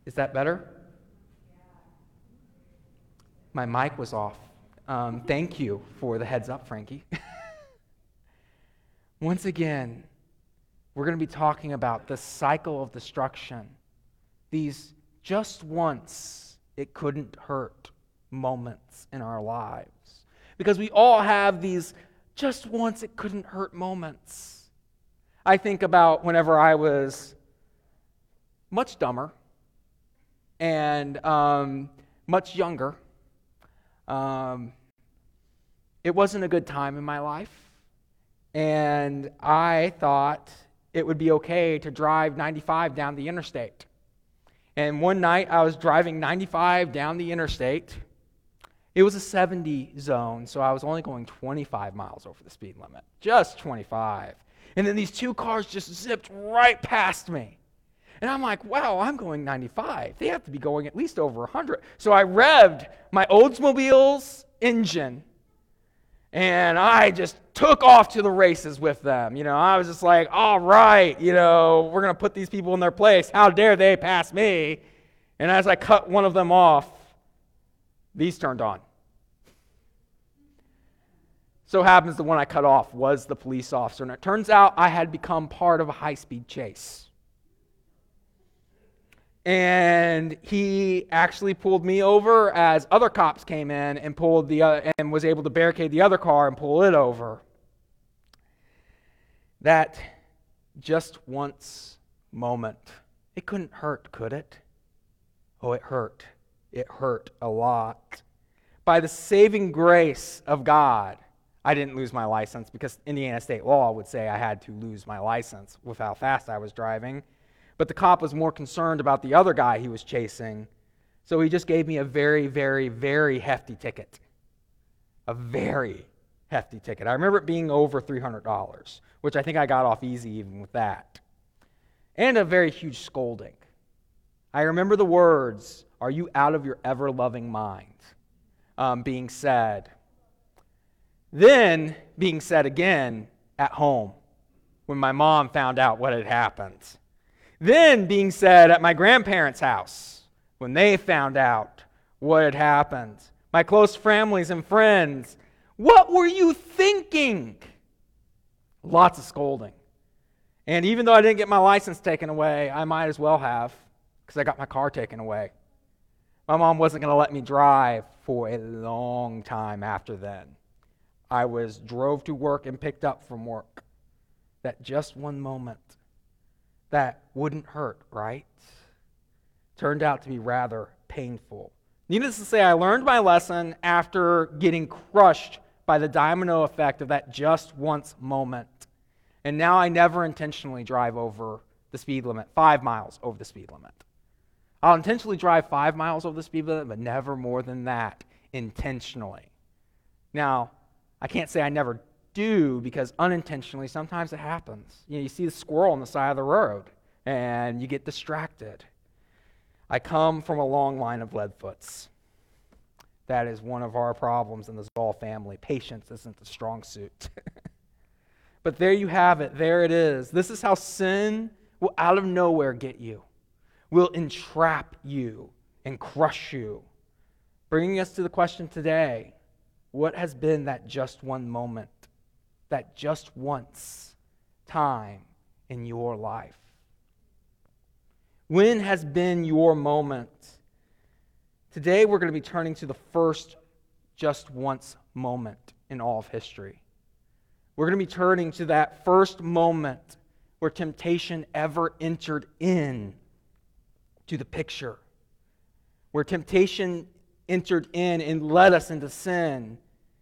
Is that better? My mic was off. Thank you for the heads up, Frankie. Once again, we're going to be talking about the cycle of destruction. These just once it couldn't hurt moments in our lives. Because we all have these just once it couldn't hurt moments. I think about whenever I was much dumber and much younger. It wasn't a good time in my life, and I thought it would be okay to drive 95 down the interstate. And one night I was driving 95 down the interstate. It was a 70 zone, so I was only going 25 miles over the speed limit, just 25. And then these two cars just zipped right past me. And I'm like, wow, I'm going 95. They have to be going at least over 100. So I revved my Oldsmobile's engine, and I just took off to the races with them. I was just like, all right, we're going to put these people in their place. How dare they pass me? And as I cut one of them off, these turned on. So happens the one I cut off was the police officer, and it turns out I had become part of a high-speed chase. And he actually pulled me over as other cops came in and and was able to barricade the other car and pull it over. That just once moment, it couldn't hurt, could it? Oh, it hurt. It hurt a lot. By the saving grace of God, I didn't lose my license because Indiana state law would say I had to lose my license with how fast I was driving. But the cop was more concerned about the other guy he was chasing, so he just gave me a very, very, very hefty ticket. A very hefty ticket. I remember it being over $300, which I think I got off easy even with that. And a very huge scolding. I remember the words, "Are you out of your ever-loving mind?" Being said. Then being said again at home when my mom found out what had happened. Then being said at my grandparents' house when they found out what had happened. My close families and friends, what were you thinking? Lots of scolding. And even though I didn't get my license taken away, I might as well have, because I got my car taken away. My mom wasn't going to let me drive for a long time after then. I drove to work and picked up from work. That just one moment. That wouldn't hurt, right? Turned out to be rather painful. Needless to say, I learned my lesson after getting crushed by the domino effect of that just once moment. And now I never intentionally drive over the speed limit, 5 miles over the speed limit. I'll intentionally drive 5 miles over the speed limit, but never more than that intentionally. Now, I can't say I never do, because unintentionally sometimes it happens. You see the squirrel on the side of the road and you get distracted. I come from a long line of leadfoots. That is one of our problems in the Zoll family. Patience isn't the strong suit. But there you have it. There it is. This is how sin will out of nowhere get you, will entrap you and crush you. Bringing us to the question today, what has been that just one moment? That just once time in your life? When has been your moment? Today we're going to be turning to the first just once moment in all of history. We're going to be turning to that first moment where temptation ever entered in to the picture. Where temptation entered in and led us into sin.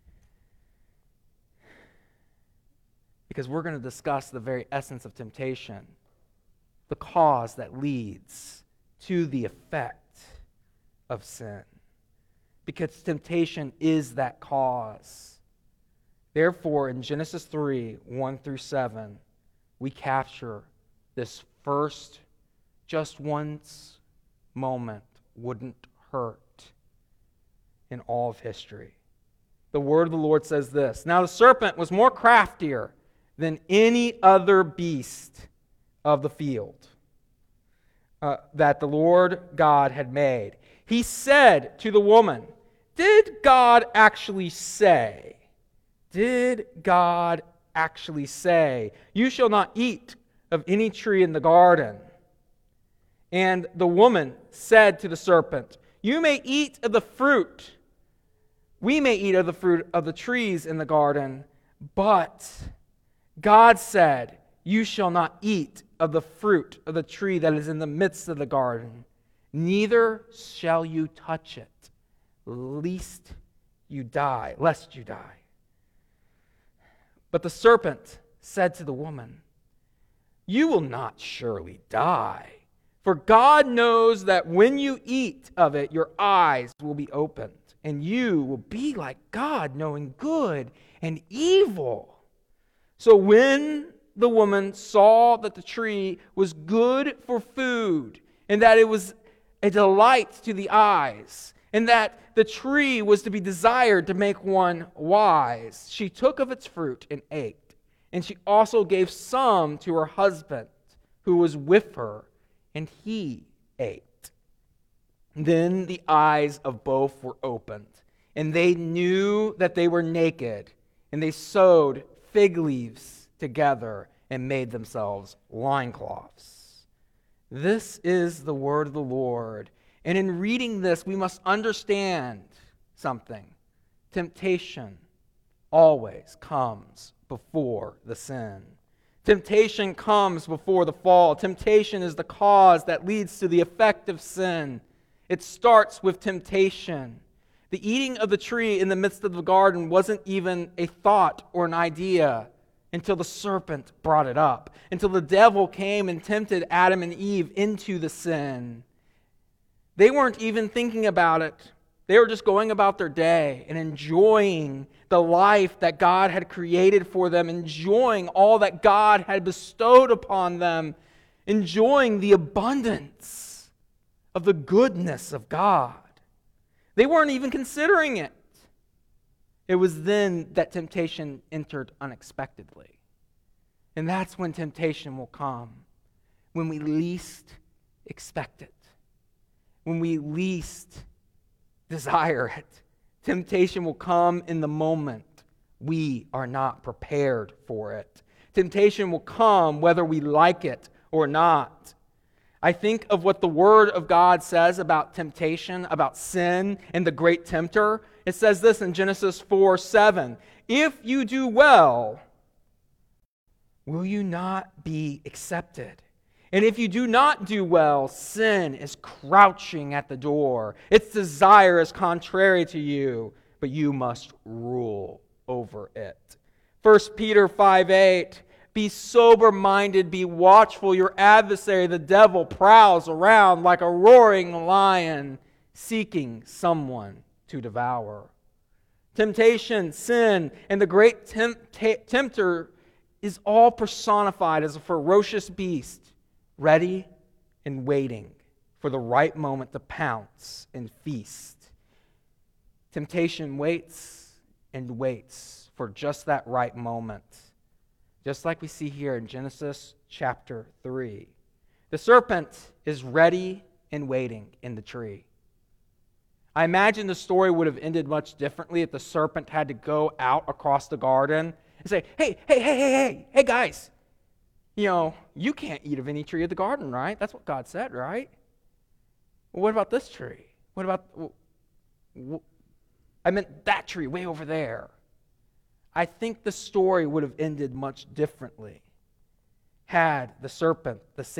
Because we're going to discuss the very essence of temptation, the cause that leads to the effect of sin. Because temptation is that cause. Therefore, in Genesis 3, 1 through 7, we capture this first just once moment wouldn't hurt in all of history. The word of the Lord says this: "Now the serpent was more craftier than any other beast of the field." that the Lord God had made. He said to the woman, did God actually say? Did God actually say, you shall not eat of any tree in the garden? And the woman said to the serpent, you may eat of the fruit. We may eat of the fruit of the trees in the garden, but God said, you shall not eat of the fruit of the tree that is in the midst of the garden, neither shall you touch it, lest you die. But the serpent said to the woman, you will not surely die, for God knows that when you eat of it, your eyes will be opened, and you will be like God, knowing good and evil. So when the woman saw that the tree was good for food, and that it was a delight to the eyes, and that the tree was to be desired to make one wise, she took of its fruit and ate. And she also gave some to her husband who was with her, and he ate. Then the eyes of both were opened, and they knew that they were naked, and they sewed fig leaves together and made themselves loincloths. This is the word of the Lord. And in reading this, we must understand something. Temptation always comes before the sin. Temptation comes before the fall. Temptation is the cause that leads to the effect of sin. It starts with temptation. The eating of the tree in the midst of the garden wasn't even a thought or an idea until the serpent brought it up, until the devil came and tempted Adam and Eve into the sin. They weren't even thinking about it. They were just going about their day and enjoying the life that God had created for them, enjoying all that God had bestowed upon them, enjoying the abundance of the goodness of God. They weren't even considering it. It was then that temptation entered unexpectedly. And that's when temptation will come, when we least expect it, when we least desire it. Temptation will come in the moment we are not prepared for it. Temptation will come whether we like it or not. I think of what the Word of God says about temptation, about sin, and the great tempter. It says this in Genesis 4:7. If you do well, will you not be accepted? And if you do not do well, sin is crouching at the door. Its desire is contrary to you, but you must rule over it. 1 Peter 5:8. Be sober-minded, be watchful. Your adversary, the devil, prowls around like a roaring lion, seeking someone to devour. Temptation, sin, and the great tempter is all personified as a ferocious beast, ready and waiting for the right moment to pounce and feast. Temptation waits and waits for just that right moment. Just like we see here in Genesis chapter 3. The serpent is ready and waiting in the tree. I imagine the story would have ended much differently if the serpent had to go out across the garden and say, hey, guys, you can't eat of any tree of the garden, right? That's what God said, right? Well, what about this tree? What about, I meant that tree way over there. I think the story would have ended much differently had the serpent,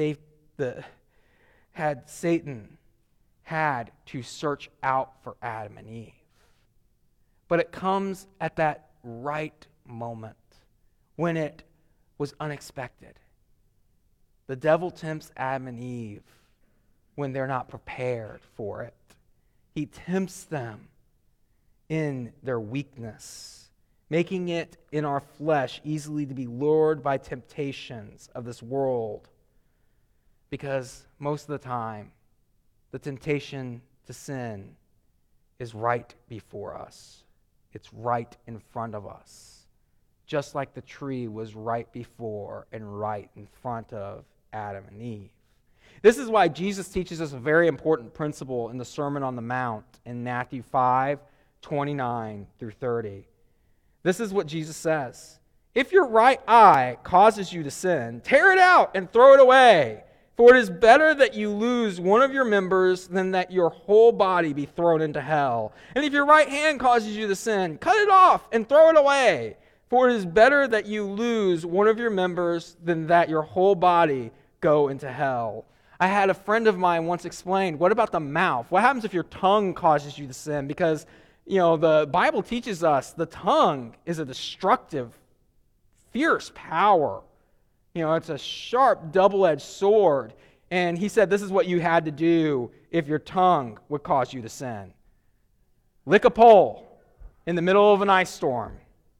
had Satan had to search out for Adam and Eve. But it comes at that right moment when it was unexpected. The devil tempts Adam and Eve when they're not prepared for it. He tempts them in their weakness, making it in our flesh easily to be lured by temptations of this world. Because most of the time, the temptation to sin is right before us. It's right in front of us. Just like the tree was right before and right in front of Adam and Eve. This is why Jesus teaches us a very important principle in the Sermon on the Mount in Matthew 5:29 through 30. This is what Jesus says. If your right eye causes you to sin, tear it out and throw it away. For it is better that you lose one of your members than that your whole body be thrown into hell. And if your right hand causes you to sin, cut it off and throw it away. For it is better that you lose one of your members than that your whole body go into hell. I had a friend of mine once explain, what about the mouth? What happens if your tongue causes you to sin? Because, the Bible teaches us the tongue is a destructive, fierce power. It's a sharp, double-edged sword. And he said this is what you had to do if your tongue would cause you to sin. Lick a pole in the middle of an ice storm.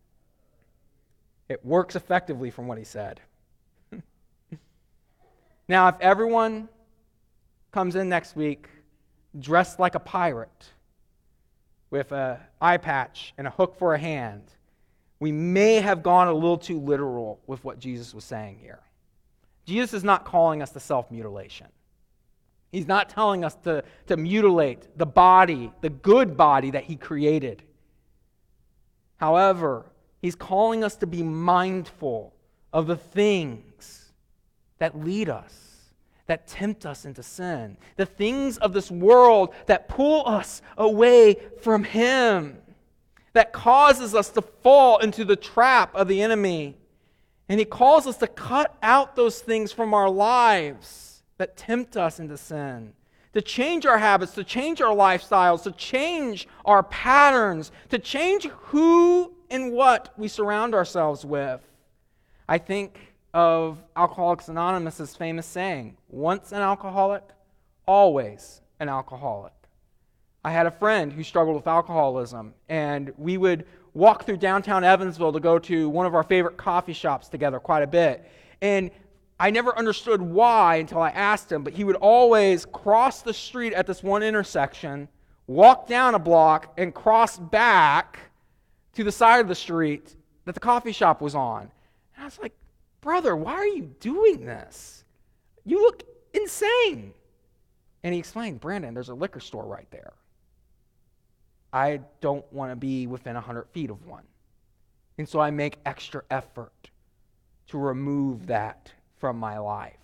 It works effectively from what he said. Now, if everyone comes in next week dressed like a pirate with an eye patch and a hook for a hand, we may have gone a little too literal with what Jesus was saying here. Jesus is not calling us to self-mutilation. He's not telling us to mutilate the body, the good body that he created. However, he's calling us to be mindful of the things that lead us, that tempt us into sin, the things of this world that pull us away from him, that causes us to fall into the trap of the enemy. And he calls us to cut out those things from our lives that tempt us into sin, to change our habits, to change our lifestyles, to change our patterns, to change who and what we surround ourselves with. I think of Alcoholics Anonymous' famous saying, once an alcoholic, always an alcoholic. I had a friend who struggled with alcoholism, and we would walk through downtown Evansville to go to one of our favorite coffee shops together quite a bit. And I never understood why until I asked him, but he would always cross the street at this one intersection, walk down a block, and cross back to the side of the street that the coffee shop was on. And I was like, brother, why are you doing this? You look insane. And he explained, Brandon, there's a liquor store right there. I don't want to be within 100 feet of one. And so I make extra effort to remove that from my life.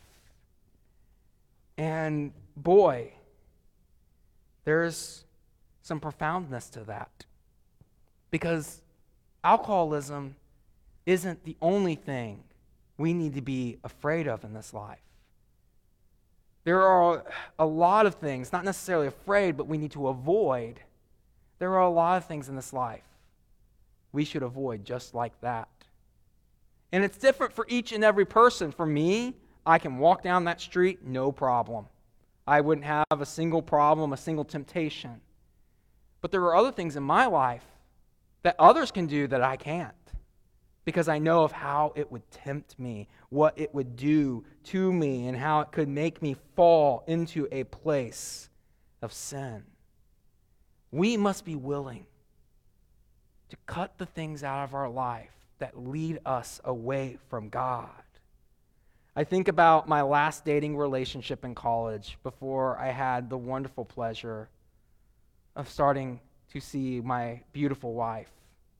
And boy, there's some profoundness to that. Because alcoholism isn't the only thing we need to be afraid of in this life. There are a lot of things, not necessarily afraid, but we need to avoid. There are a lot of things in this life we should avoid just like that. And it's different for each and every person. For me, I can walk down that street, no problem. I wouldn't have a single problem, a single temptation. But there are other things in my life that others can do that I can't, because I know of how it would tempt me, what it would do to me, and how it could make me fall into a place of sin. We must be willing to cut the things out of our life that lead us away from God. I think about my last dating relationship in college before I had the wonderful pleasure of starting to see my beautiful wife.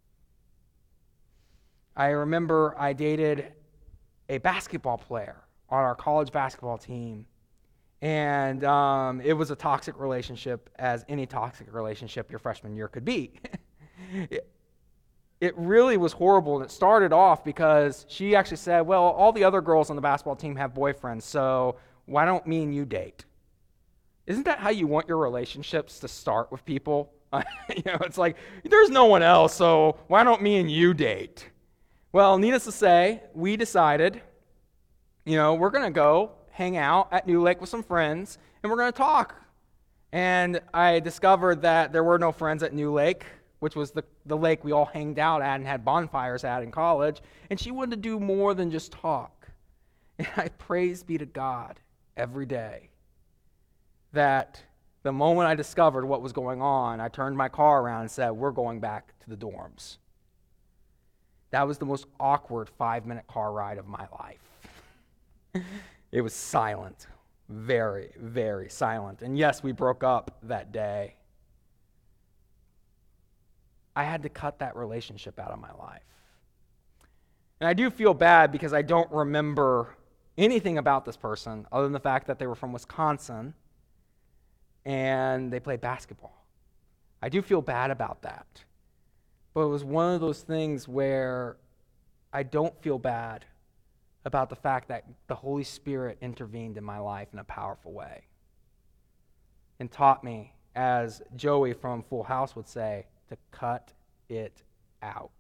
I remember I dated a basketball player on our college basketball team. And it was a toxic relationship, as any toxic relationship your freshman year could be. It really was horrible, and it started off because she actually said, well, all the other girls on the basketball team have boyfriends, so why don't me and you date? Isn't that how you want your relationships to start with people? It's like, there's no one else, so why don't me and you date? Well, needless to say, we decided, we're going to go hang out at New Lake with some friends, and we're going to talk. And I discovered that there were no friends at New Lake, which was the lake we all hanged out at and had bonfires at in college, and she wanted to do more than just talk. And I praise be to God every day that the moment I discovered what was going on, I turned my car around and said, we're going back to the dorms. That was the most awkward 5-minute car ride of my life. It was silent. very, very silent. And yes, we broke up that day. I had to cut that relationship out of my life. And I do feel bad because I don't remember anything about this person other than the fact that they were from Wisconsin and they played basketball. I do feel bad about that. But it was one of those things where I don't feel bad about the fact that the Holy Spirit intervened in my life in a powerful way and taught me, as Joey from Full House would say, to cut it out.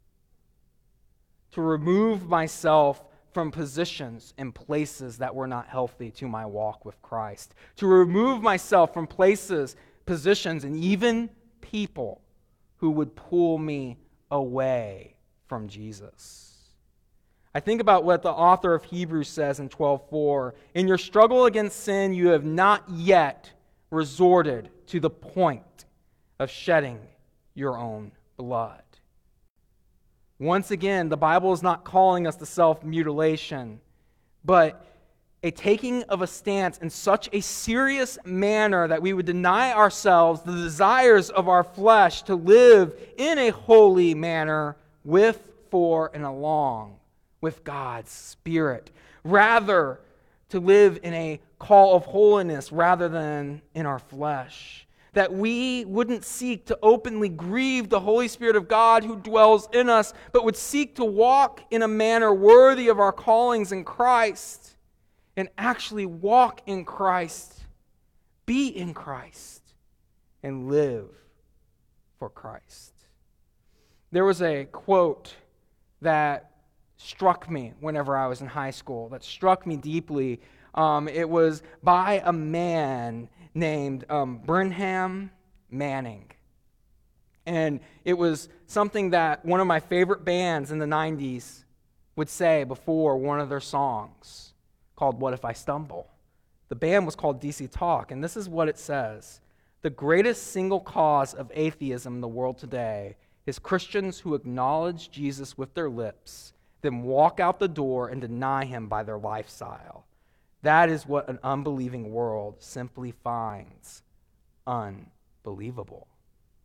To remove myself from positions and places that were not healthy to my walk with Christ. To remove myself from places, positions, and even people who would pull me away from Jesus. I think about what the author of Hebrews says in 12:4. In your struggle against sin, you have not yet resorted to the point of shedding your own blood. Once again, the Bible is not calling us to self-mutilation, but a taking of a stance in such a serious manner that we would deny ourselves the desires of our flesh to live in a holy manner with, for, and along with God's Spirit. Rather, to live in a call of holiness rather than in our flesh. That we wouldn't seek to openly grieve the Holy Spirit of God who dwells in us, but would seek to walk in a manner worthy of our callings in Christ, and actually walk in Christ, be in Christ, and live for Christ. There was a quote that struck me whenever I was in high school, that struck me deeply. It was by a man named Brenham Manning. And it was something that one of my favorite bands in the 90s would say before one of their songs, called What If I Stumble? The band was called DC Talk, and this is what it says. The greatest single cause of atheism in the world today is Christians who acknowledge Jesus with their lips, then walk out the door and deny him by their lifestyle. That is what an unbelieving world simply finds unbelievable.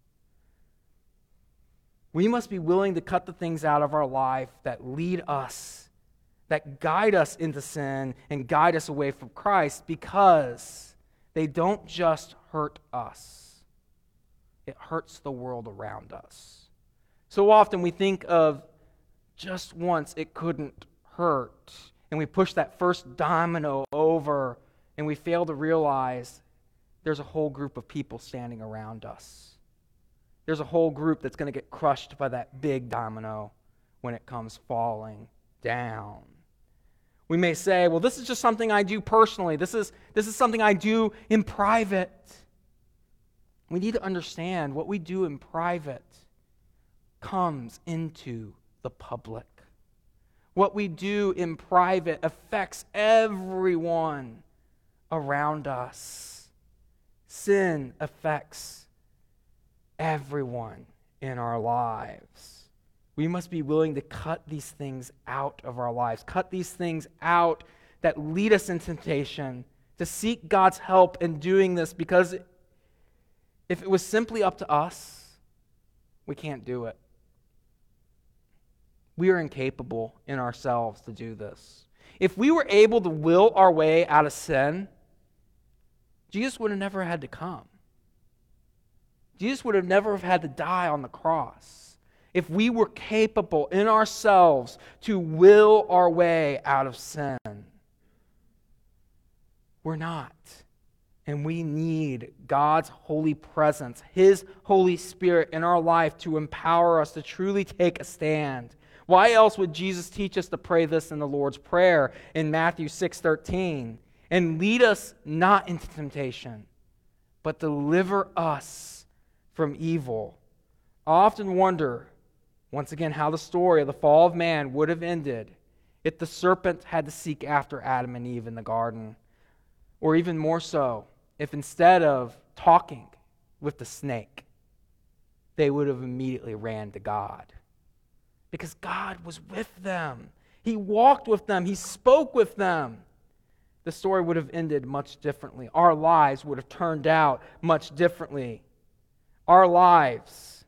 We must be willing to cut the things out of our life that lead us, that guide us into sin and guide us away from Christ, because they don't just hurt us. It hurts the world around us. So often we think of just once it couldn't hurt, and we push that first domino over, and we fail to realize there's a whole group of people standing around us. There's a whole group that's going to get crushed by that big domino when it comes falling down. We may say, well, this is just something I do personally. This is something I do in private. We need to understand what we do in private comes into the public. What we do in private affects everyone around us. Sin affects everyone in our lives. We must be willing to cut these things out of our lives, cut these things out that lead us in temptation, to seek God's help in doing this, because if it was simply up to us, we can't do it. We are incapable in ourselves to do this. If we were able to will our way out of sin, Jesus would have never had to come. Jesus would have never had to die on the cross. If we were capable in ourselves to will our way out of sin, we're not. And we need God's holy presence, His Holy Spirit in our life to empower us to truly take a stand. Why else would Jesus teach us to pray this in the Lord's Prayer in Matthew 6:13? And lead us not into temptation, but deliver us from evil. I often wonder, once again, how the story of the fall of man would have ended if the serpent had to seek after Adam and Eve in the garden. Or even more so, if instead of talking with the snake, they would have immediately ran to God. Because God was with them. He walked with them. He spoke with them. the story would have ended much differently. Our lives would have turned out much differently. Our lives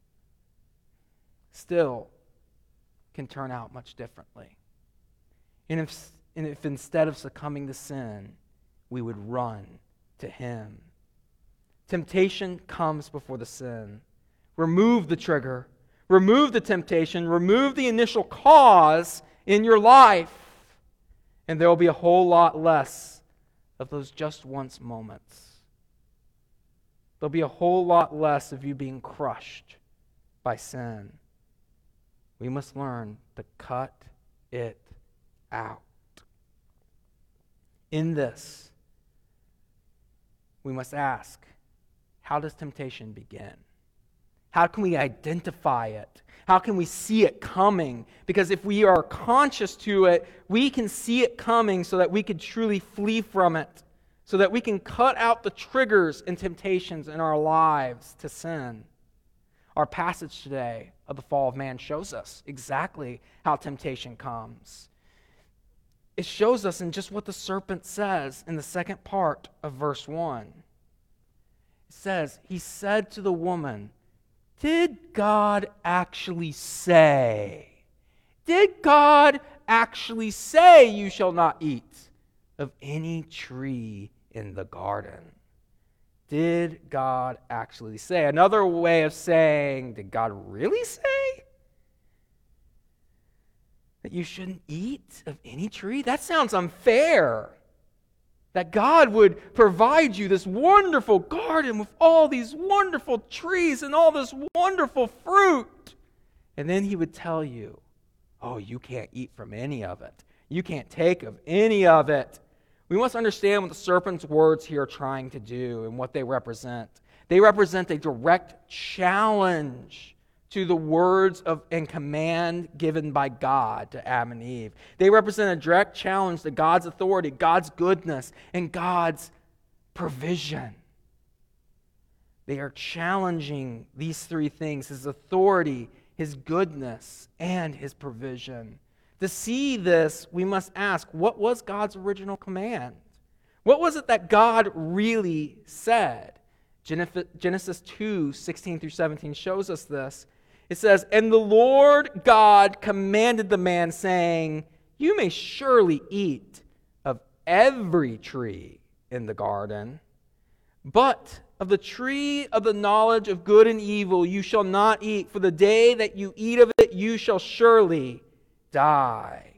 still can turn out much differently. And if instead of succumbing to sin, we would run to Him. Temptation comes before the sin. Remove the trigger. Remove the temptation. Remove the initial cause in your life. And there will be a whole lot less of those just once moments. There'll be a whole lot less of you being crushed by sin. We must learn to cut it out. In this, we must ask, how does temptation begin? How can we identify it? How can we see it coming? Because if we are conscious to it, we can see it coming so that we can truly flee from it, so that we can cut out the triggers and temptations in our lives to sin. Our passage today of the fall of man shows us exactly how temptation comes. It shows us in just what the serpent says in the second part of verse 1. It says, he said to the woman, did God actually say? Did God actually say you shall not eat of any tree in the garden? Did God actually say? Another way of saying, did God really say that you shouldn't eat of any tree? That sounds unfair. That God would provide you this wonderful garden with all these wonderful trees and all this wonderful fruit. And then He would tell you, oh, you can't eat from any of it. You can't take of any of it. We must understand what the serpent's words here are trying to do and what they represent. They represent a direct challenge to the words and command given by God to Adam and Eve. They represent a direct challenge to God's authority, God's goodness, and God's provision. They are challenging these three things: His authority, His goodness, and His provision. To see this, we must ask, what was God's original command? What was it that God really said? Genesis 2, 16 through 17 shows us this. It says, and the Lord God commanded the man, saying, you may surely eat of every tree in the garden, but of the tree of the knowledge of good and evil you shall not eat, for the day that you eat of it you shall surely die.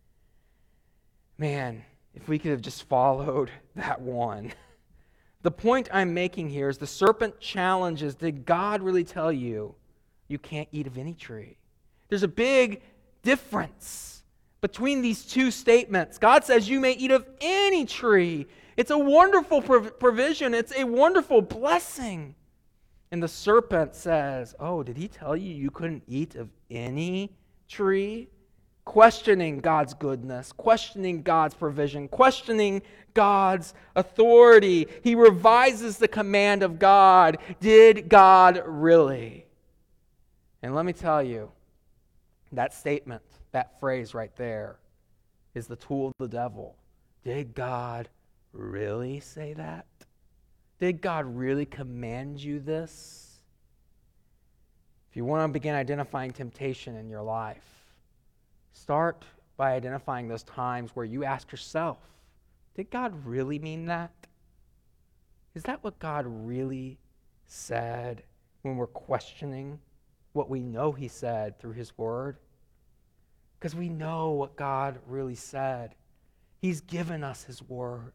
Man, if we could have just followed that one. The point I'm making here is the serpent challenges, did God really tell you you can't eat of any tree? There's a big difference between these two statements. God says you may eat of any tree. It's a wonderful provision. It's a wonderful blessing. And the serpent says, oh, did He tell you you couldn't eat of any tree? Questioning God's goodness, questioning God's provision, questioning God's authority. He revises the command of God. Did God really? And let me tell you, that statement, that phrase right there, is the tool of the devil. Did God really say that? Did God really command you this? If you want to begin identifying temptation in your life, start by identifying those times where you ask yourself, did God really mean that? Is that what God really said when we're questioning what we know He said through His Word? Because we know what God really said. He's given us His Word.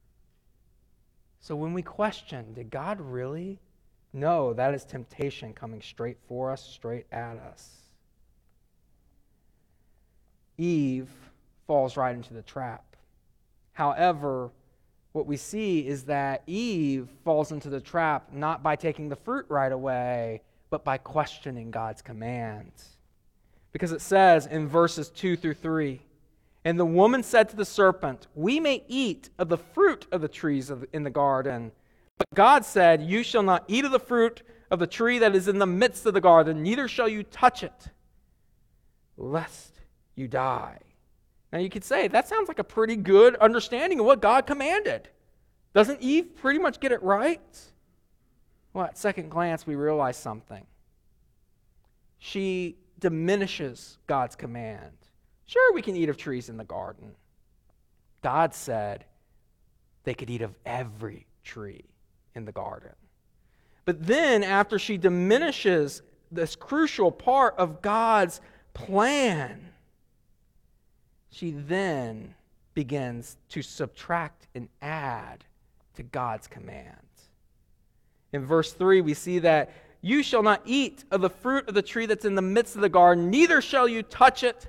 So when we question, did God really? No, that is temptation coming straight for us, straight at us. Eve falls right into the trap. However, what we see is that Eve falls into the trap not by taking the fruit right away, but by questioning God's commands. Because it says in verses 2 through 3, and the woman said to the serpent, we may eat of the fruit of the trees in the garden, but God said, you shall not eat of the fruit of the tree that is in the midst of the garden, neither shall you touch it, lest you die. Now you could say, that sounds like a pretty good understanding of what God commanded. Doesn't Eve pretty much get it right? Well, at second glance, we realize something. She diminishes God's command. Sure, we can eat of trees in the garden. God said they could eat of every tree in the garden. But then, after she diminishes this crucial part of God's plan, she then begins to subtract and add to God's command. In verse 3, we see that you shall not eat of the fruit of the tree that's in the midst of the garden, neither shall you touch it,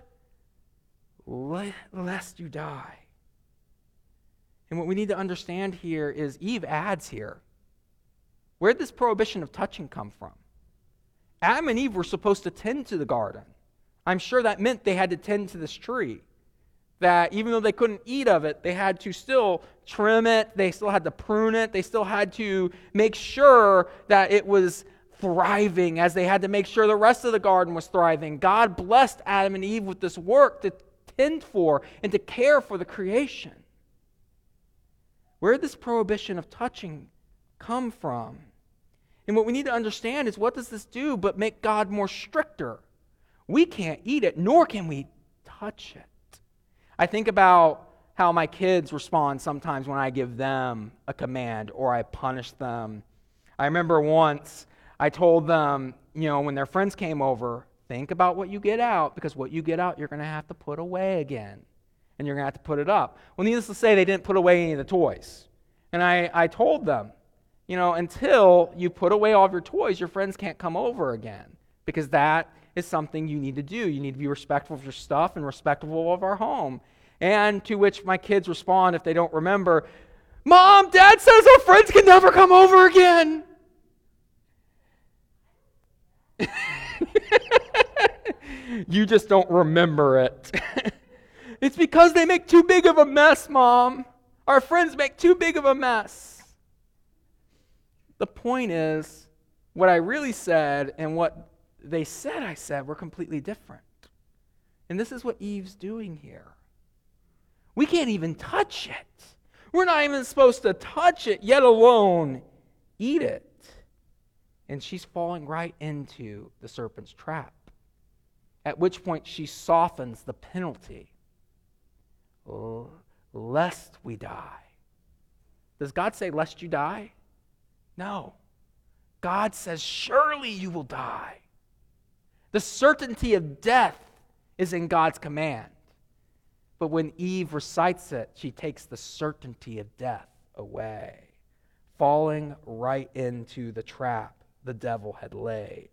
lest you die. And what we need to understand here is Eve adds here. Where did this prohibition of touching come from? Adam and Eve were supposed to tend to the garden. I'm sure that meant they had to tend to this tree. That even though they couldn't eat of it, they had to still trim it, they still had to prune it, they still had to make sure that it was thriving, as they had to make sure the rest of the garden was thriving. God blessed Adam and Eve with this work to tend for and to care for the creation. Where did this prohibition of touching come from? And what we need to understand is, what does this do but make God more stricter? We can't eat it, nor can we touch it. I think about how my kids respond sometimes when I give them a command or I punish them. I remember once I told them, when their friends came over, think about what you get out, because what you get out, you're going to have to put away again. And you're going to have to put it up. Well, needless to say, they didn't put away any of the toys. And I told them, until you put away all of your toys, your friends can't come over again, because that is something you need to do. You need to be respectful of your stuff and respectful of our home. And to which my kids respond, if they don't remember, Mom, Dad says our friends can never come over again. You just don't remember it. It's because they make too big of a mess, Mom. Our friends make too big of a mess. The point is, what I really said and what they said I said were completely different. And this is what Eve's doing here. We can't even touch it. We're not even supposed to touch it, yet alone eat it. And she's falling right into the serpent's trap. At which point she softens the penalty. Lest we die. Does God say, lest you die? No. God says, surely you will die. The certainty of death is in God's command. But when Eve recites it, she takes the certainty of death away, falling right into the trap the devil had laid.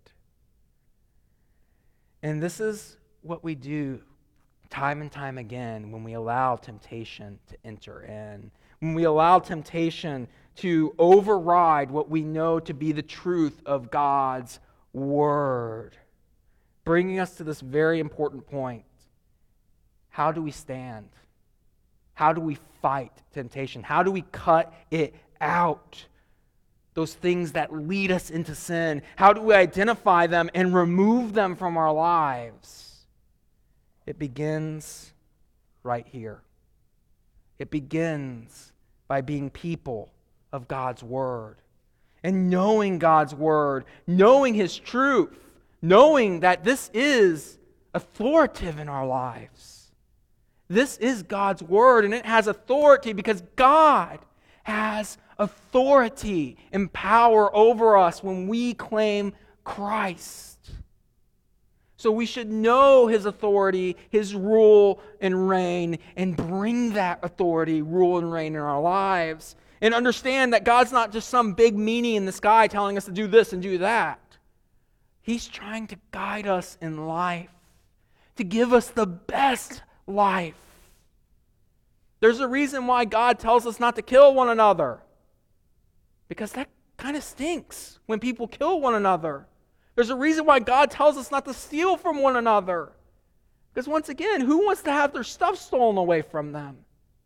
And this is what we do time and time again when we allow temptation to enter in. When we allow temptation to override what we know to be the truth of God's Word. Bringing us to this very important point. How do we stand? How do we fight temptation? How do we cut it out? Those things that lead us into sin. How do we identify them and remove them from our lives? It begins right here. It begins by being people of God's Word. And knowing God's Word, knowing His truth, knowing that this is authoritative in our lives. This is God's Word, and it has authority because God has authority and power over us when we claim Christ. So we should know His authority, His rule and reign, and bring that authority, rule, and reign in our lives. And understand that God's not just some big meanie in the sky telling us to do this and do that. He's trying to guide us in life, to give us the best life. There's a reason why God tells us not to kill one another. Because that kind of stinks when people kill one another. There's a reason why God tells us not to steal from one another. Because once again, who wants to have their stuff stolen away from them?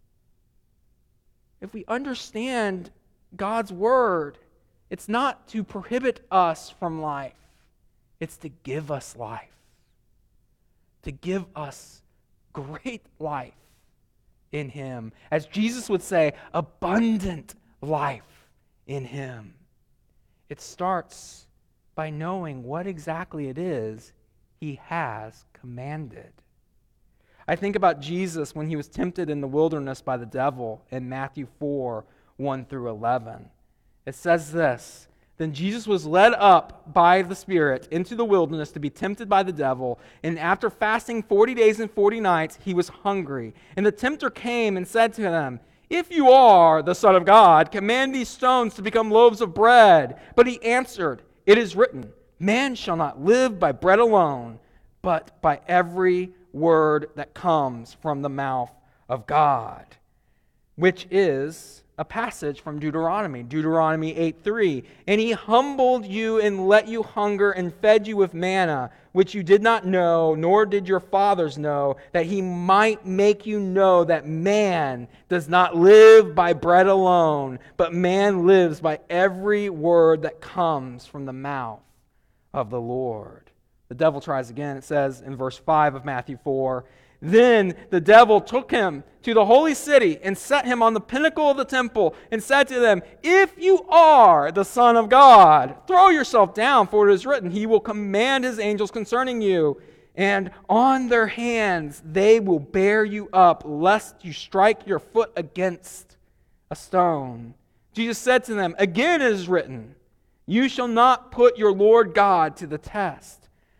If we understand God's Word, it's not to prohibit us from life. It's to give us life. To give us great life in him. As Jesus would say, abundant life in him. It starts by knowing what exactly it is he has commanded. I think about Jesus when he was tempted in the wilderness by the devil in Matthew 4, 1 through 11. It says this, "Then Jesus was led up by the Spirit into the wilderness to be tempted by the devil, and after fasting 40 days and 40 nights, he was hungry. And the tempter came and said to him, 'If you are the Son of God, command these stones to become loaves of bread.' But he answered, 'It is written, man shall not live by bread alone, but by every word that comes from the mouth of God,'" which is a passage from Deuteronomy 8:3. "And he humbled you and let you hunger and fed you with manna, which you did not know, nor did your fathers know, that he might make you know that man does not live by bread alone, but man lives by every word that comes from the mouth of the Lord." The devil tries again. It says in verse 5 of Matthew 4, "Then the devil took him to the holy city and set him on the pinnacle of the temple and said to them, 'If you are the Son of God, throw yourself down, for it is written, he will command his angels concerning you, and on their hands they will bear you up, lest you strike your foot against a stone.' Jesus said to them, 'Again it is written, you shall not put your Lord God to the test.'"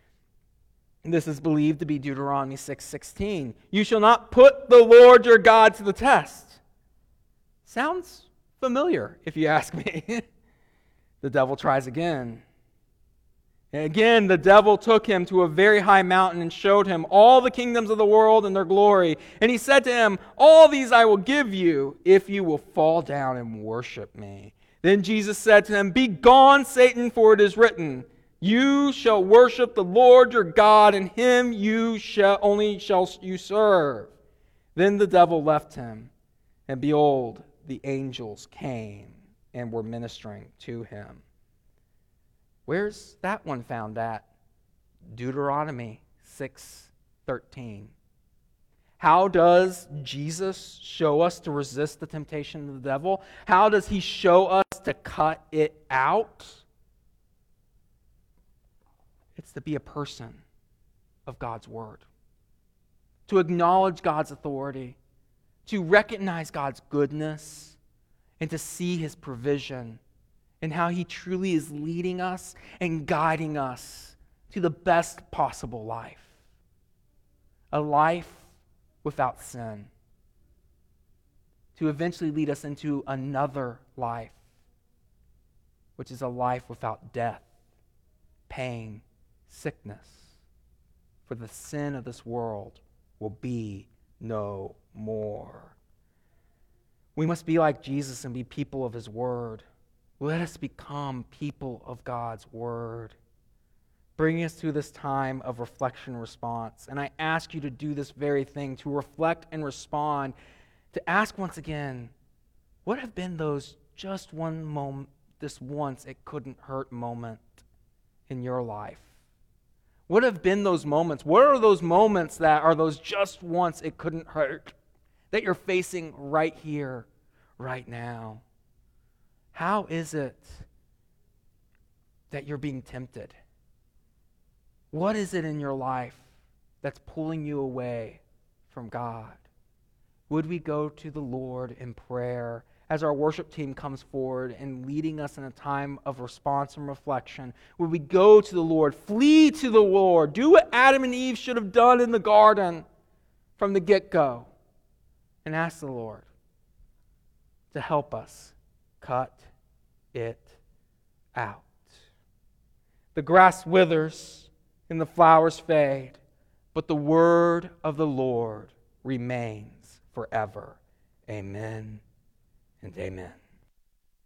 This is believed to be Deuteronomy 6:16. "You shall not put the Lord your God to the test." Sounds familiar, if you ask me. The devil tries again. And again, the devil took him to a very high mountain and showed him all the kingdoms of the world and their glory. And he said to him, "All these I will give you if you will fall down and worship me." Then Jesus said to him, "Begone, Satan, for it is written, you shall worship the Lord your God, and him you shall serve." Then the devil left him, and behold, the angels came and were ministering to him. Where's that one found at? Deuteronomy 6:13. How does Jesus show us to resist the temptation of the devil? How does he show us to cut it out? It's to be a person of God's Word, to acknowledge God's authority, to recognize God's goodness, and to see His provision and how He truly is leading us and guiding us to the best possible life. A life without sin, to eventually lead us into another life, which is a life without death, pain, sickness, for the sin of this world will be no more. We must be like Jesus and be people of His Word. Let us become people of God's Word, bringing us to this time of reflection and response. And I ask you to do this very thing, to reflect and respond, to ask once again, what have been those just one moment, this once it couldn't hurt moment in your life? What have been those moments? What are those moments that are those just once it couldn't hurt that you're facing right here, right now? How is it that you're being tempted? What is it in your life that's pulling you away from God? Would we go to the Lord in prayer as our worship team comes forward and leading us in a time of response and reflection? Would we go to the Lord, flee to the Lord, do what Adam and Eve should have done in the garden from the get-go, and ask the Lord to help us cut it out? The grass withers and the flowers fade, but the word of the Lord remains forever. Amen and amen.